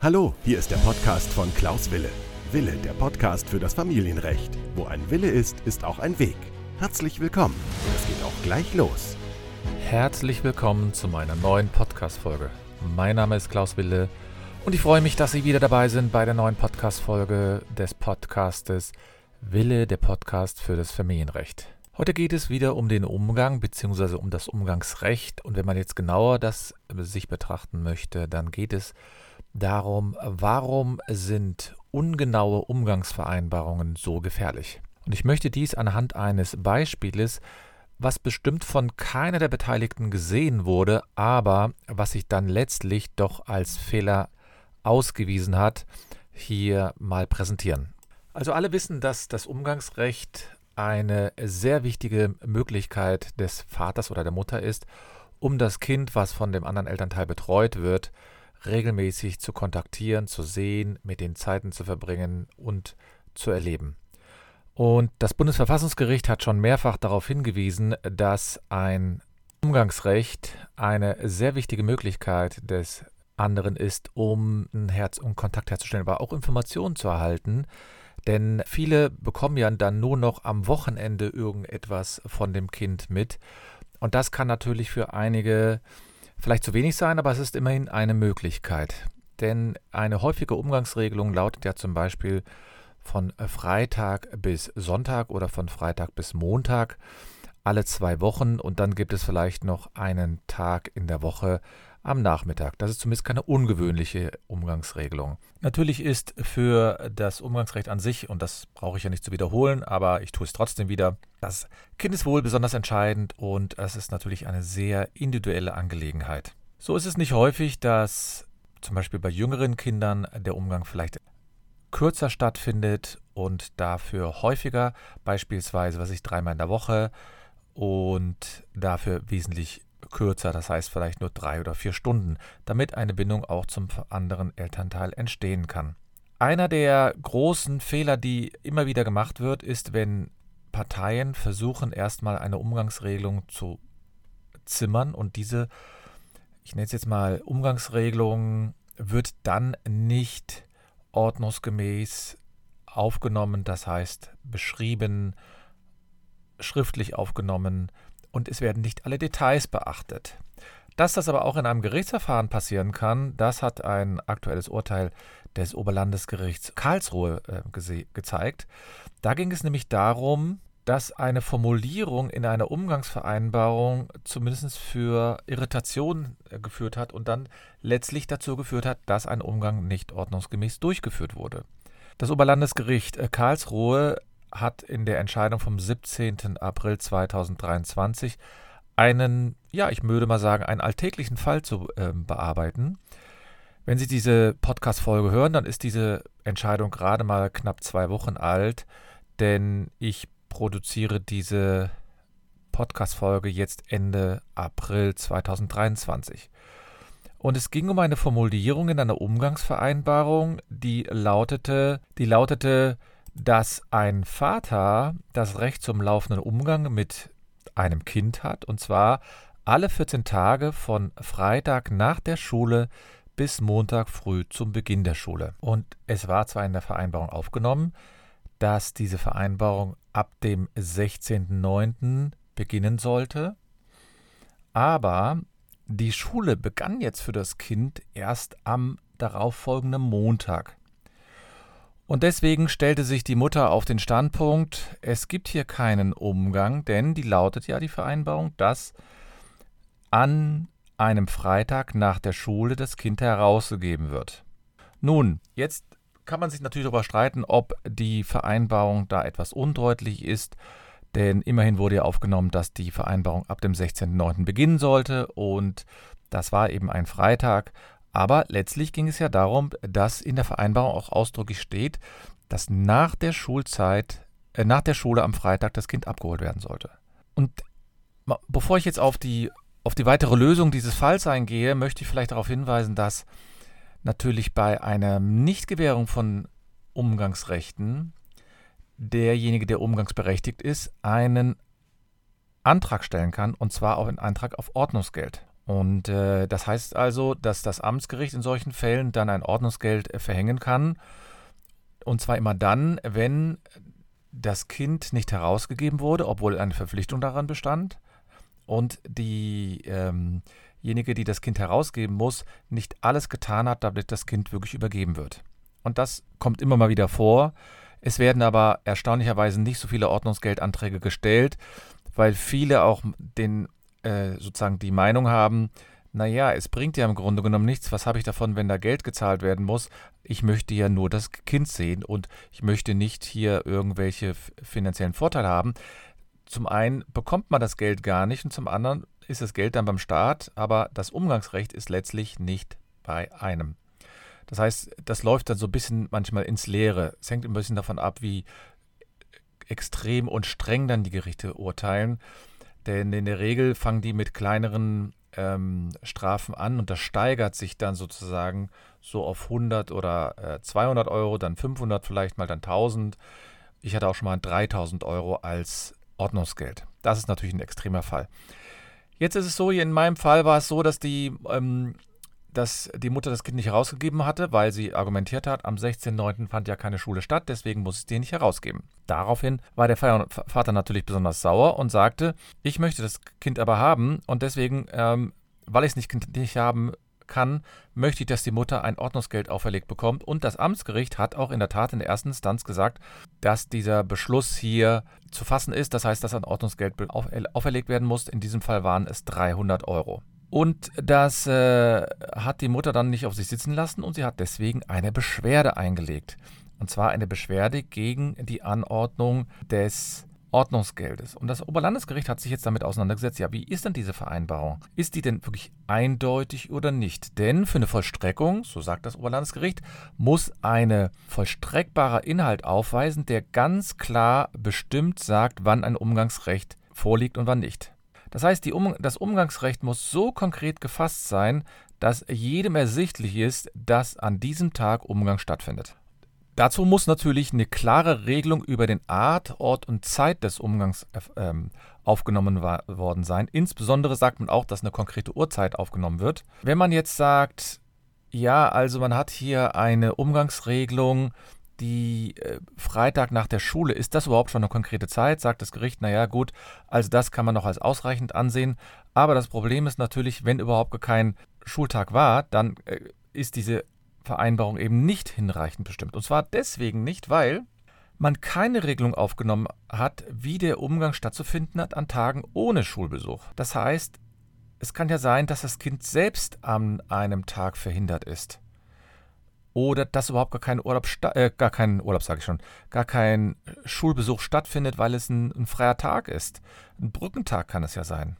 Hallo, hier ist der Podcast von Klaus Wille. Wille, der Podcast für das Familienrecht. Wo ein Wille ist, ist auch ein Weg. Herzlich willkommen. Es geht auch gleich los. Herzlich willkommen zu meiner neuen Podcast-Folge. Mein Name ist Klaus Wille und ich freue mich, dass Sie wieder dabei sind bei der neuen Podcast-Folge des Podcastes Wille, der Podcast für das Familienrecht. Heute geht es wieder um den Umgang bzw. um das Umgangsrecht, und wenn man jetzt genauer das sich betrachten möchte, dann geht es darum, warum sind ungenaue Umgangsvereinbarungen so gefährlich? Und ich möchte dies anhand eines Beispieles, was bestimmt von keiner der Beteiligten gesehen wurde, aber was sich dann letztlich doch als Fehler ausgewiesen hat, hier mal präsentieren. Also alle wissen, dass das Umgangsrecht eine sehr wichtige Möglichkeit des Vaters oder der Mutter ist, um das Kind, was von dem anderen Elternteil betreut wird, regelmäßig zu kontaktieren, zu sehen, mit den Zeiten zu verbringen und zu erleben. Und das Bundesverfassungsgericht hat schon mehrfach darauf hingewiesen, dass ein Umgangsrecht eine sehr wichtige Möglichkeit des anderen ist, um Kontakt herzustellen, aber auch Informationen zu erhalten. Denn viele bekommen ja dann nur noch am Wochenende irgendetwas von dem Kind mit. Und das kann natürlich für einige vielleicht zu wenig sein, aber es ist immerhin eine Möglichkeit. Denn eine häufige Umgangsregelung lautet ja zum Beispiel von Freitag bis Sonntag oder von Freitag bis Montag alle 2 Wochen, und dann gibt es vielleicht noch einen Tag in der Woche am Nachmittag. Das ist zumindest keine ungewöhnliche Umgangsregelung. Natürlich ist für das Umgangsrecht an sich, und das brauche ich ja nicht zu wiederholen, aber ich tue es trotzdem wieder, das Kindeswohl besonders entscheidend, und es ist natürlich eine sehr individuelle Angelegenheit. So ist es nicht häufig, dass zum Beispiel bei jüngeren Kindern der Umgang vielleicht kürzer stattfindet und dafür häufiger, beispielsweise 3-mal in der Woche, und dafür wesentlich kürzer, das heißt vielleicht nur 3 oder 4 Stunden, damit eine Bindung auch zum anderen Elternteil entstehen kann. Einer der großen Fehler, die immer wieder gemacht wird, ist, wenn Parteien versuchen, erstmal eine Umgangsregelung zu zimmern, und diese, ich nenne es jetzt mal Umgangsregelung, wird dann nicht ordnungsgemäß aufgenommen, das heißt beschrieben, schriftlich aufgenommen, und es werden nicht alle Details beachtet. Dass das aber auch in einem Gerichtsverfahren passieren kann, das hat ein aktuelles Urteil des Oberlandesgerichts Karlsruhe gezeigt. Da ging es nämlich darum, dass eine Formulierung in einer Umgangsvereinbarung zumindest für Irritation geführt hat und dann letztlich dazu geführt hat, dass ein Umgang nicht ordnungsgemäß durchgeführt wurde. Das Oberlandesgericht Karlsruhe hat in der Entscheidung vom 17. April 2023 einen, ich würde mal sagen, einen alltäglichen Fall zu bearbeiten. Wenn Sie diese Podcast-Folge hören, dann ist diese Entscheidung gerade mal knapp 2 Wochen alt, denn ich produziere diese Podcast-Folge jetzt Ende April 2023. Und es ging um eine Formulierung in einer Umgangsvereinbarung, die lautete, dass ein Vater das Recht zum laufenden Umgang mit einem Kind hat, und zwar alle 14 Tage von Freitag nach der Schule bis Montag früh zum Beginn der Schule. Und es war zwar in der Vereinbarung aufgenommen, dass diese Vereinbarung ab dem 16.09. beginnen sollte, aber die Schule begann jetzt für das Kind erst am darauffolgenden Montag. Und deswegen stellte sich die Mutter auf den Standpunkt, es gibt hier keinen Umgang, denn die lautet ja die Vereinbarung, dass an einem Freitag nach der Schule das Kind herausgegeben wird. Nun, jetzt kann man sich natürlich darüber streiten, ob die Vereinbarung da etwas undeutlich ist, denn immerhin wurde ja aufgenommen, dass die Vereinbarung ab dem 16.09. beginnen sollte, und das war eben ein Freitag. Aber letztlich ging es ja darum, dass in der Vereinbarung auch ausdrücklich steht, dass nach der Schule am Freitag das Kind abgeholt werden sollte. Und bevor ich jetzt auf die weitere Lösung dieses Falls eingehe, möchte ich vielleicht darauf hinweisen, dass natürlich bei einer Nichtgewährung von Umgangsrechten derjenige, der umgangsberechtigt ist, einen Antrag stellen kann, und zwar auch einen Antrag auf Ordnungsgeld. Und das heißt also, dass das Amtsgericht in solchen Fällen dann ein Ordnungsgeld verhängen kann. Und zwar immer dann, wenn das Kind nicht herausgegeben wurde, obwohl eine Verpflichtung daran bestand. Und diejenige, die das Kind herausgeben muss, nicht alles getan hat, damit das Kind wirklich übergeben wird. Und das kommt immer mal wieder vor. Es werden aber erstaunlicherweise nicht so viele Ordnungsgeldanträge gestellt, weil viele auch sozusagen die Meinung haben, naja, es bringt ja im Grunde genommen nichts, was habe ich davon, wenn da Geld gezahlt werden muss? Ich möchte ja nur das Kind sehen und ich möchte nicht hier irgendwelche finanziellen Vorteile haben. Zum einen bekommt man das Geld gar nicht und zum anderen ist das Geld dann beim Staat, aber das Umgangsrecht ist letztlich nicht bei einem. Das heißt, das läuft dann so ein bisschen manchmal ins Leere. Es hängt ein bisschen davon ab, wie extrem und streng dann die Gerichte urteilen. Denn in der Regel fangen die mit kleineren Strafen an und das steigert sich dann sozusagen so auf 100 oder 200 Euro, dann 500 vielleicht mal, dann 1000. Ich hatte auch schon mal 3000 Euro als Ordnungsgeld. Das ist natürlich ein extremer Fall. Jetzt ist es so, hier in meinem Fall war es so, dass die Mutter das Kind nicht herausgegeben hatte, weil sie argumentiert hat, am 16.09. fand ja keine Schule statt, deswegen muss ich die nicht herausgeben. Daraufhin war der Vater natürlich besonders sauer und sagte, ich möchte das Kind aber haben und deswegen, weil ich es nicht haben kann, möchte ich, dass die Mutter ein Ordnungsgeld auferlegt bekommt. Und das Amtsgericht hat auch in der Tat in der ersten Instanz gesagt, dass dieser Beschluss hier zu fassen ist. Das heißt, dass ein Ordnungsgeld auferlegt werden muss. In diesem Fall waren es 300 Euro. Und das hat die Mutter dann nicht auf sich sitzen lassen und sie hat deswegen eine Beschwerde eingelegt. Und zwar eine Beschwerde gegen die Anordnung des Ordnungsgeldes. Und das Oberlandesgericht hat sich jetzt damit auseinandergesetzt, ja, wie ist denn diese Vereinbarung? Ist die denn wirklich eindeutig oder nicht? Denn für eine Vollstreckung, so sagt das Oberlandesgericht, muss ein vollstreckbarer Inhalt aufweisen, der ganz klar bestimmt sagt, wann ein Umgangsrecht vorliegt und wann nicht. Das heißt, das Umgangsrecht muss so konkret gefasst sein, dass jedem ersichtlich ist, dass an diesem Tag Umgang stattfindet. Dazu muss natürlich eine klare Regelung über den Art, Ort und Zeit des Umgangs aufgenommen worden sein. Insbesondere sagt man auch, dass eine konkrete Uhrzeit aufgenommen wird. Wenn man jetzt sagt, ja, also man hat hier eine Umgangsregelung, die Freitag nach der Schule, ist das überhaupt schon eine konkrete Zeit? Sagt das Gericht, naja gut, also das kann man noch als ausreichend ansehen. Aber das Problem ist natürlich, wenn überhaupt kein Schultag war, dann ist diese Vereinbarung eben nicht hinreichend bestimmt. Und zwar deswegen nicht, weil man keine Regelung aufgenommen hat, wie der Umgang stattzufinden hat an Tagen ohne Schulbesuch. Das heißt, es kann ja sein, dass das Kind selbst an einem Tag verhindert ist. Oder dass überhaupt gar kein Schulbesuch stattfindet, weil es ein freier Tag ist. Ein Brückentag kann es ja sein.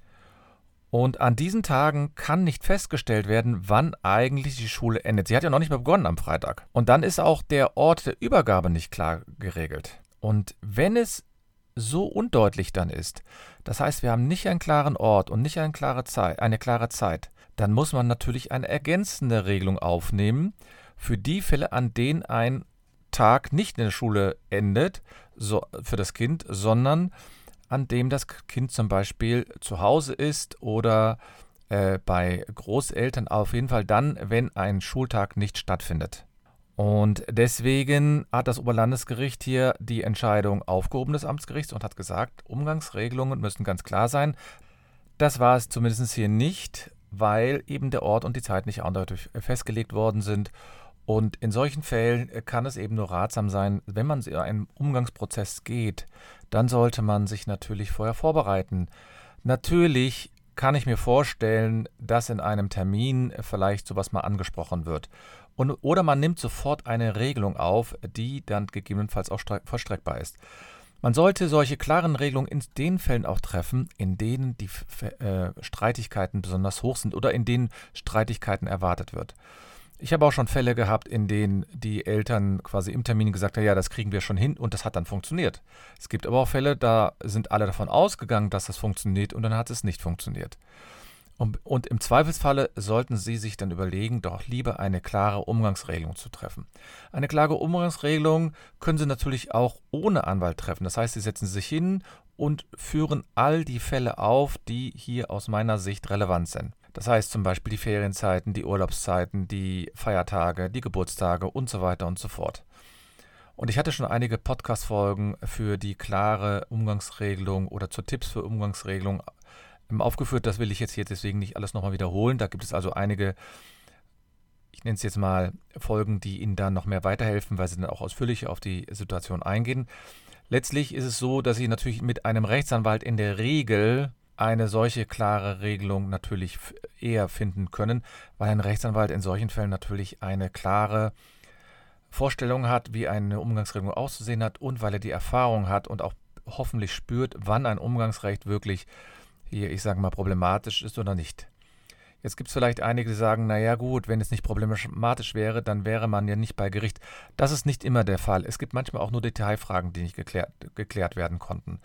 Und an diesen Tagen kann nicht festgestellt werden, wann eigentlich die Schule endet. Sie hat ja noch nicht mehr begonnen am Freitag. Und dann ist auch der Ort der Übergabe nicht klar geregelt. Und wenn es so undeutlich dann ist, das heißt, wir haben nicht einen klaren Ort und nicht eine klare Zeit, dann muss man natürlich eine ergänzende Regelung aufnehmen für die Fälle, an denen ein Tag nicht in der Schule endet, für das Kind, sondern an dem das Kind zum Beispiel zu Hause ist oder bei Großeltern, auf jeden Fall dann, wenn ein Schultag nicht stattfindet. Und deswegen hat das Oberlandesgericht hier die Entscheidung aufgehoben des Amtsgerichts und hat gesagt, Umgangsregelungen müssen ganz klar sein. Das war es zumindest hier nicht, weil eben der Ort und die Zeit nicht eindeutig festgelegt worden sind. Und in solchen Fällen kann es eben nur ratsam sein, wenn man in einen Umgangsprozess geht, dann sollte man sich natürlich vorher vorbereiten. Natürlich kann ich mir vorstellen, dass in einem Termin vielleicht sowas mal angesprochen wird. Oder man nimmt sofort eine Regelung auf, die dann gegebenenfalls auch vollstreckbar ist. Man sollte solche klaren Regelungen in den Fällen auch treffen, in denen die Streitigkeiten besonders hoch sind oder in denen Streitigkeiten erwartet wird. Ich habe auch schon Fälle gehabt, in denen die Eltern quasi im Termin gesagt haben, ja, das kriegen wir schon hin und das hat dann funktioniert. Es gibt aber auch Fälle, da sind alle davon ausgegangen, dass das funktioniert und dann hat es nicht funktioniert. Und im Zweifelsfalle sollten Sie sich dann überlegen, doch lieber eine klare Umgangsregelung zu treffen. Eine klare Umgangsregelung können Sie natürlich auch ohne Anwalt treffen. Das heißt, Sie setzen sich hin und führen all die Fälle auf, die hier aus meiner Sicht relevant sind. Das heißt zum Beispiel die Ferienzeiten, die Urlaubszeiten, die Feiertage, die Geburtstage und so weiter und so fort. Und ich hatte schon einige Podcast-Folgen für die klare Umgangsregelung oder zu Tipps für Umgangsregelung aufgeführt. Das will ich jetzt hier deswegen nicht alles nochmal wiederholen. Da gibt es also einige, ich nenne es jetzt mal Folgen, die Ihnen dann noch mehr weiterhelfen, weil sie dann auch ausführlicher auf die Situation eingehen. Letztlich ist es so, dass Sie natürlich mit einem Rechtsanwalt in der Regel eine solche klare Regelung natürlich eher finden können, weil ein Rechtsanwalt in solchen Fällen natürlich eine klare Vorstellung hat, wie eine Umgangsregelung auszusehen hat und weil er die Erfahrung hat und auch hoffentlich spürt, wann ein Umgangsrecht wirklich hier, ich sage mal, problematisch ist oder nicht. Jetzt gibt es vielleicht einige, die sagen, naja gut, wenn es nicht problematisch wäre, dann wäre man ja nicht bei Gericht. Das ist nicht immer der Fall. Es gibt manchmal auch nur Detailfragen, die nicht geklärt werden konnten.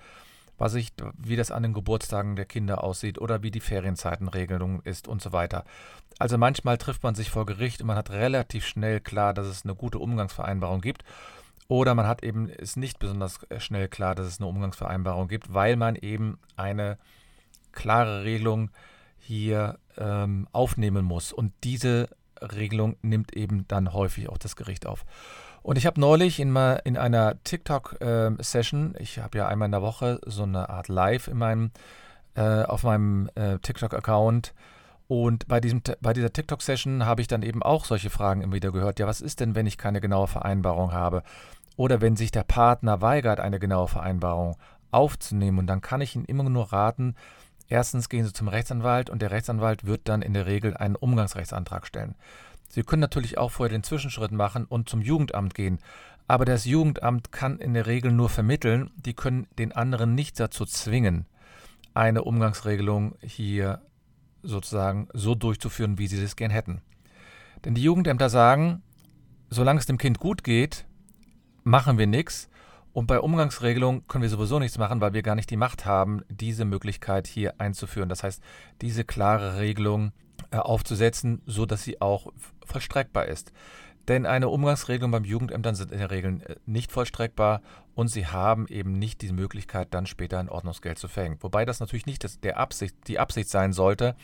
Wie das an den Geburtstagen der Kinder aussieht oder wie die Ferienzeitenregelung ist und so weiter. Also manchmal trifft man sich vor Gericht und man hat relativ schnell klar, dass es eine gute Umgangsvereinbarung gibt. Oder man hat eben ist nicht besonders schnell klar, dass es eine Umgangsvereinbarung gibt, weil man eben eine klare Regelung hier aufnehmen muss. Und diese Regelung nimmt eben dann häufig auch das Gericht auf. Und ich habe neulich in einer TikTok-Session, ich habe ja einmal in der Woche so eine Art Live auf meinem TikTok-Account, und bei dieser TikTok-Session habe ich dann eben auch solche Fragen immer wieder gehört. Ja, was ist denn, wenn ich keine genaue Vereinbarung habe? Oder wenn sich der Partner weigert, eine genaue Vereinbarung aufzunehmen, und dann kann ich Ihnen immer nur raten, erstens gehen Sie zum Rechtsanwalt und der Rechtsanwalt wird dann in der Regel einen Umgangsrechtsantrag stellen. Sie können natürlich auch vorher den Zwischenschritt machen und zum Jugendamt gehen, aber das Jugendamt kann in der Regel nur vermitteln, die können den anderen nicht dazu zwingen, eine Umgangsregelung hier sozusagen so durchzuführen, wie sie es gern hätten. Denn die Jugendämter sagen, solange es dem Kind gut geht, machen wir nichts. Und bei Umgangsregelungen können wir sowieso nichts machen, weil wir gar nicht die Macht haben, diese Möglichkeit hier einzuführen. Das heißt, diese klare Regelung aufzusetzen, sodass sie auch vollstreckbar ist. Denn eine Umgangsregelung beim Jugendamt sind in der Regel nicht vollstreckbar und sie haben eben nicht die Möglichkeit, dann später ein Ordnungsgeld zu verhängen. Wobei das natürlich nicht die Absicht sein sollte,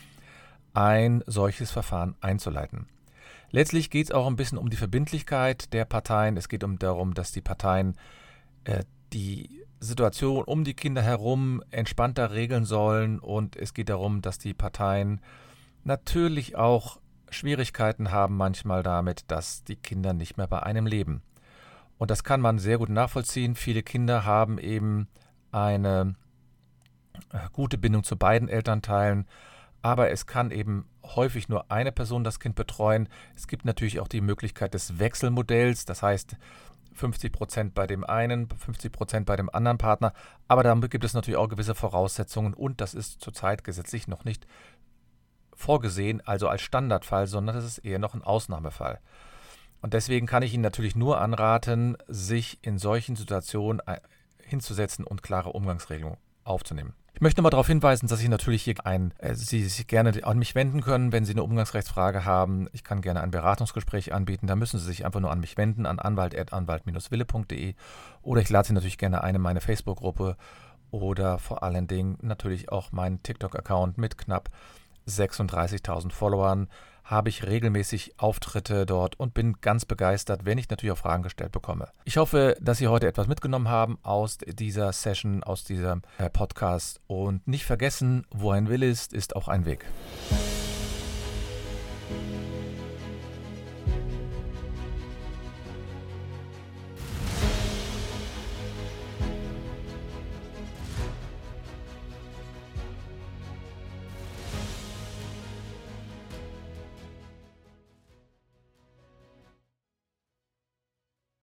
ein solches Verfahren einzuleiten. Letztlich geht es auch ein bisschen um die Verbindlichkeit der Parteien. Es geht darum, dass die Parteien die Situation um die Kinder herum entspannter regeln sollen, und es geht darum, dass die Parteien natürlich auch Schwierigkeiten haben manchmal damit, dass die Kinder nicht mehr bei einem leben. Und das kann man sehr gut nachvollziehen. Viele Kinder haben eben eine gute Bindung zu beiden Elternteilen, aber es kann eben häufig nur eine Person das Kind betreuen. Es gibt natürlich auch die Möglichkeit des Wechselmodells, das heißt 50% bei dem einen, 50% bei dem anderen Partner, aber damit gibt es natürlich auch gewisse Voraussetzungen und das ist zurzeit gesetzlich noch nicht vorgesehen, also als Standardfall, sondern das ist eher noch ein Ausnahmefall. Und deswegen kann ich Ihnen natürlich nur anraten, sich in solchen Situationen hinzusetzen und klare Umgangsregelungen aufzunehmen. Ich möchte mal darauf hinweisen, dass ich natürlich hier Sie sich gerne an mich wenden können, wenn Sie eine Umgangsrechtsfrage haben. Ich kann gerne ein Beratungsgespräch anbieten. Da müssen Sie sich einfach nur an mich wenden, an anwalt@anwalt-wille.de, oder ich lade Sie natürlich gerne ein in meine Facebook-Gruppe oder vor allen Dingen natürlich auch meinen TikTok-Account mit knapp 36.000 Followern. Habe ich regelmäßig Auftritte dort und bin ganz begeistert, wenn ich natürlich auch Fragen gestellt bekomme. Ich hoffe, dass Sie heute etwas mitgenommen haben aus dieser Session, aus diesem Podcast, und nicht vergessen, wo ein Wille ist, ist auch ein Weg.